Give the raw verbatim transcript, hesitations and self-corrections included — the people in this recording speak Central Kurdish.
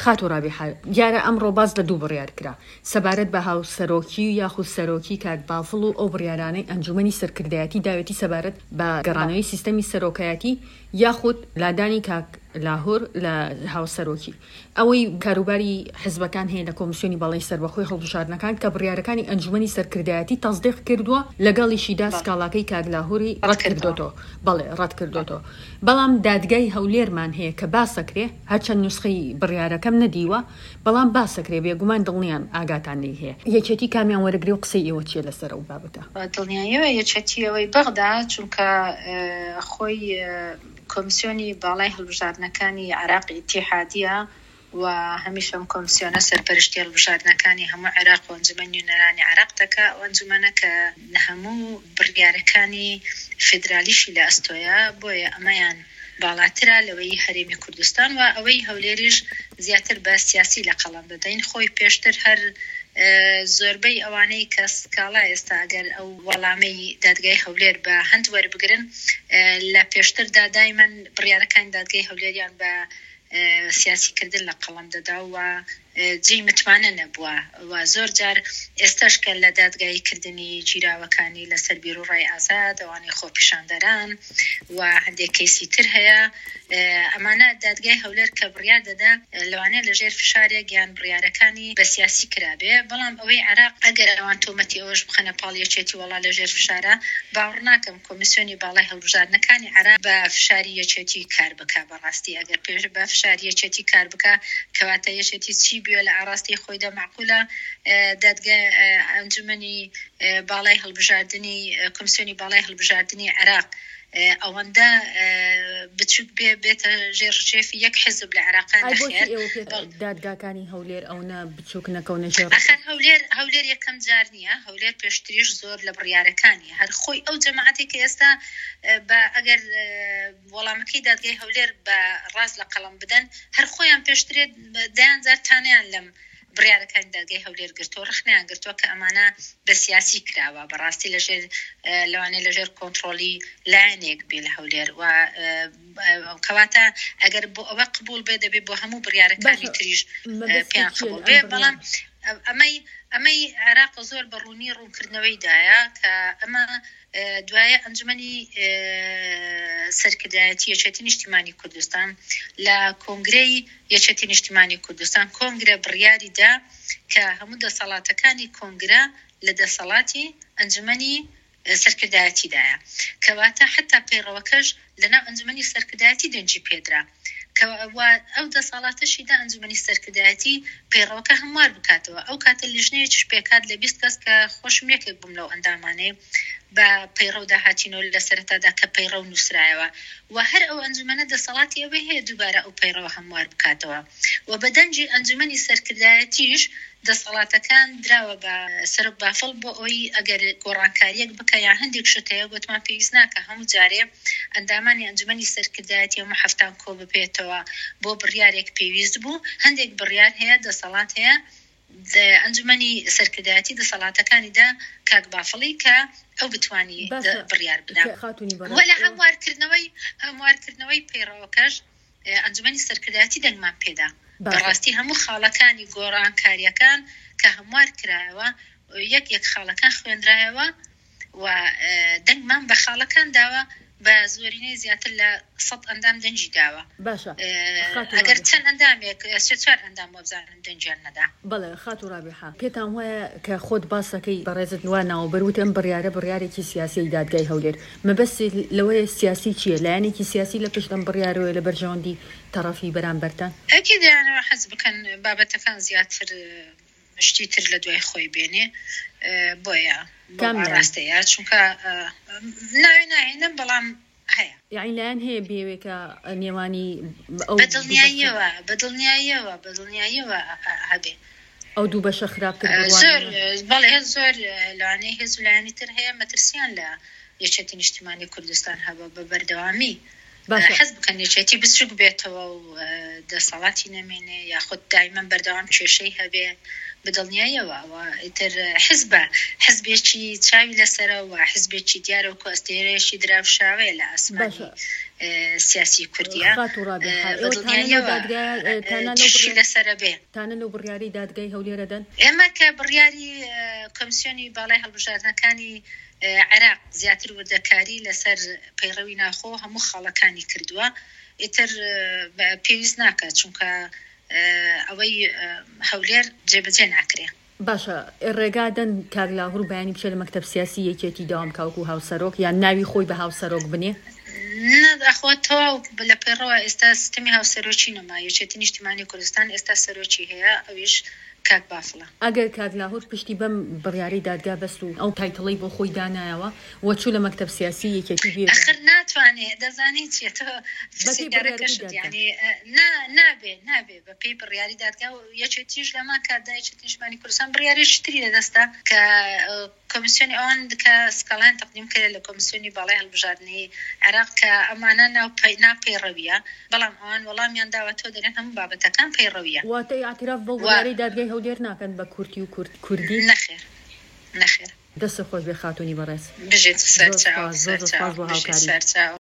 خاتو ڕابیحە دیارە ئەمڕۆ باز لە دوو بڕیار کرا سەبارەت بە هاوسەرۆکی و یاخود سەرۆکی کاک بافڵ و ئەو بڕیارانەی ئەنجومەنی سەرکردایەتی داوێتی سەبارەت بە گەڕانەوەی سیستەمی سەرۆکایەتی یاخود لادانی کاک لاهور لە هاوسەرۆکی ئەوەی کاروباری حزبەکان هەیە لە کۆمیسیۆنی باڵای سەربەخۆی هەڵبژاردنەکان کە بڕیارەکانی ئەنجومەنی سەرکردایەتی تەصدیق کردووە لەگەڵیشیدا سکاڵاکەی کاک لاهوری ڕەت کردوتەوە بەڵێ ڕەت کردوتەوە بەڵام دادگای هەولێرمان هەیە کە باسەکرێ هەرچەند نوسخەی بڕیارەکەم نەدیوە بەڵام باسەکرێ بێگومان دڵنیان ئاگاتان لێ هەیە یەکێتی کامیان وەرەگرێ و قسەی ئێوە چیە لەسەر ئەو بابەتە دڵنیاییەوە یەکێتیەوەی بەغدا چونکە خۆی کۆمیسیۆنی باڵای هەڵبژاردنەکانی عێراق ئیتیحادیە و هەمیشەم کۆمیسیۆنە سەرپەرشتی هەڵبژاردنەکانی هەموو عێراق و ئەنجومەنی نوێنەرانی عێراق دەکا ئەو ئەنجومەنە کە هەموو بڕیارەکانی فیدرالیشی لە ئەستۆیە بۆیە ئەمەیان باڵاترە لەوەی هەرێمی کوردستان و ئەوەی هەولێریش زیاتر بە سیاسی لە قەڵەم دەدەین خۆی پێشتر هەر زۆربەی ئەوانەی کە سکاڵا ئێستا ئەگەر ئەو وەڵامەی دادگای هەولێر بە هەند وەربگرن لە پێشتردا دایمەن بڕیارەکانی دادگای هەولێریان بە سیاسیکردن لە قەڵەم دەدا و جێی متمانە نەبووە و زۆر جار ئێستاش کە لە دادگاییکردنی گیراوەکانی لەسەر بیرۆڕای ئازاد ئەوانەی خۆپیشاندەران و هەندێک کەیسی تر هەیە ئەمانە دادگای هەولێر کە بڕیار دەدا لەوانەیە لەژێر فشارێک یان بڕیارەکانی بە سیاسی کرابێ بەڵام ئەوەی عێراق ئەگەر ئەوان تۆمەتی ئەوەش بخەنە پاڵیەکێتی وەڵا لەژێر فشارە باوەڕ ناکەم کۆمیسیۆنی باڵای هەڵبژاردنەکانی عێراق بە فشاری یەکێتی کار بکا بەڕاستی ئەگەر پێش بە فشاری یەکێتی کار بکا کەواتە یەکێتی چی بێ لە ئاراستی خۆیدا معقولە دادگای ئەنجومەنی باڵای هەڵبژاردننی کۆمیسیۆنی باڵای هەڵبژاردننی عێراق ئەوەندە بچوک بێ بێتە ژێرشێفی یەک حزب لە عێراقان نەخێر دادگاکانی هەولێر ئەوە بچوک نەکەونە ژێر ئەخەر هەولێر هەولێر یەکەم جار نییە هەولێر پێشتریش زۆر لە بڕیارەکانی هەر خۆی ئەو جەماعەتی کە ئێستا بە ئەگەر وەڵامەکەی دادگای هەولێر بە ڕاز لە قەڵەم بدەن هەر خۆیان پێشترێت دایان جار تانیان لەم بڕیارەکانی دادگای هەولێر گرتووە ڕخنیان گرتووە کە ئەمانە بە سیاسی کراوە بەڕاستی لەژێر لەوانەیە لەژێر کۆنتڕۆلی لایەنێک بێ لە هەولێر و کەواتە ئەگەر بۆ ئەوە قبول بێ دەبێت بۆ هەموو بڕیارەکانی تریش پێیان قبول بێ بەڵام ئەمەی ئەمەی عێراق زۆر بەڕوونی ڕوونکردنەوەیدایە کە ئەمە دوایە ئەنجومەنی سەرکردایەتی یەکێتی نیشتیمانی کوردستان لە کۆنگرەی یەکێتی نیشتیمانی کوردستان کۆنگرە بڕیاریدا کە هەموو دەسەڵاتەکانی کۆنگرە لە دەسەڵاتی ئەنجومەنی سەرکردایەتیدایە کەواتە حتا پەیڕەوەکەش لەناو ئەنجومەنی سەرکردایەتی دەنجی پێدرا ئەو دەسەڵاتەشیدا ئەنجومەنی سەرکردایەتی پەیڕەوەکە هەموار بکاتەوە ئەو کاتە لیژنەیەکیش پێکات لە بیست کەس کە خۆشم یەکێک بووم لەو ئەندامانەی بە پەیڕەودا هاتینەوە لە سەرەتادا کە پەیڕەو نووسرایەوە و هەر ئەو ئەنجومەنە دەسەڵاتی ئەوەی هەیە دووبارە ئەو پەیڕەوە هەموار بکاتەوە و بەدەنجی ئەنجومەنی سەرکردایەتیش دەسەڵاتەکان دراوە بە سەرک بافڵ بۆ ئەوی ئەگەر گۆڕانکاریەک بکە یان هەندێک شت هەیە گوتمان پێویست ناکە هەموو جارێ ئەندامانی ئەنجومەنی سەرکردایەتی هەموو هەفتان کۆ بپێتەوە بۆ بڕیارێک پێویست بوو هەندێک بڕیار هەیە دەسەڵات هەیە ئەنجومەنی سەرکردایەتی دەسەڵاتەکانیدا کاک بافڵی کە ئەو بتوانی بڕیار بدە وەلا هەموارکردنەوەی هەموارکردنەوەی پەیڕەوەکەش ئەنجومەنی سەرکردایەتی دەنگمان پێدا بەڕاستی هەموو خاڵەکانی گۆڕانکاریەکان کە هەموار کرایەوە یەک یەک خاڵەکان خوێندرایەوە و دەنگمان بە خاڵەکان داوە بە زۆرینەی زیاتر لە سەد ئەندام دەنجی داوە ئەگەر چەند ئەندامێک سێ چوار ئەندام وەبزانن دەنجیان نەدا بەڵێ خاتو ڕابیحە پێتان وایە کە خۆت باسەکەی بەڕێزت وا ناوبەروت ئەم بڕیارە بڕیارێکی سیاسی دادگای هەولێر مەبەستی لەوەیە سیاسی چییە لایەنێکی سیاسی لە پشت ئەم بڕیارەوە لە بەرژەوەندی تەڕەفی بەرامبەرتان ئەکید دەیانەوە حەز بکەن بابەتەکان زیاتر شتی تر لە دوای خۆی بێنێ بۆیە ڕاستەیە چونکە ناوێ ناهێنم بەڵام هەیە یعنی لایەن هەیە بێوێکە نێوانی بەدڵنیاییەوە بەدڵنیاییەوە بەدڵنیاییەوە هەبێ ئەو دوو بەشە خراپتر زۆر بەڵێ هێز زۆر لەوانەیە هێز و لایەنی تر هەیە مەترسیان لە یەکێتی نیشتیمانی کوردستان هەبە بە بەردەوامی حەز بکەن یەکێتی بچووک بێتەوە و دەسەڵاتی نەمێنێ یاخود دایمەن بەردەوام کێشەی هەبێ بدڵنیایەوە ئیتر حزبە حزبێکی چاوی لەسەرە و حزبێکی دیارە و کۆستێرەیەکی دراوشاوەیە لە ئاسمانی سیاسی کوردیە دڵنیایەوەشی لەسرە بێ تانە لەو بڕیاری دادگای هەولێرەدەن ئێمە کە بڕیاری کۆمیسیۆنی باڵای هەڵبژاردنەکانی عێراق زیاتر وردەکاری لەسەر پەیڕەوی ناخۆ هەموو خاڵەکانی کردووە ئیتر پێویست ناکات چونکە ئەوەی هەولێر جێبەجێ ناکرێ. باشە ڕێگادەن کاگلاهور بەیانی بچێت لە مەکتەب سیاسی یەکێتی داوام کاوکو هاوسەرۆک یان ناوی خۆی بە هاوسەرۆک بنێ؟ نەخۆ تەواو لە پێڕەوە ئێستا سیستەمی هاوسەرۆکی نەما یەکێتی نیشتیمانی کوردستان ئێستا سەرۆکی هەیە ئەویش کاک بافڵە. ئەگەر کاگلاهور پشتی بەم بڕیاری دادگا بەست و ئەو تایتڵی بۆ خۆی دانایەوە وەچوو لە مەکتەب سیاسی یەکێتی بێ ئەخر ناتوانێت دەزانێت چێتەوە ینی نابێ نابێ بە پێی بڕیاری دادگا و یەکێتیش لەمان کاتدا یەکێتی نیشتیمانی کوردستان بڕیاریشی تری لەدەستا کە کۆمیسیۆنی ئەوان کە سکاڵان تەقدیم کرێت لە کۆمیسیۆنی باڵای هەڵبژاردنەی عێراق کە ئەمانە ناپەیڕەویە بەڵام ئەوان وەڵامیان داوەتەوە دەرێن هەموو بابەتەکان پەیڕەویە. واتای ئاعتراف بەو بڕیاری دادگای هەولێر ناکەن بە کورتی و کوردی؟ نەخێر نەخێر. دەستە خۆش بێ خاتونی بەڕێز. بژێت سەر زۆر سپاس بۆ هاوکاری.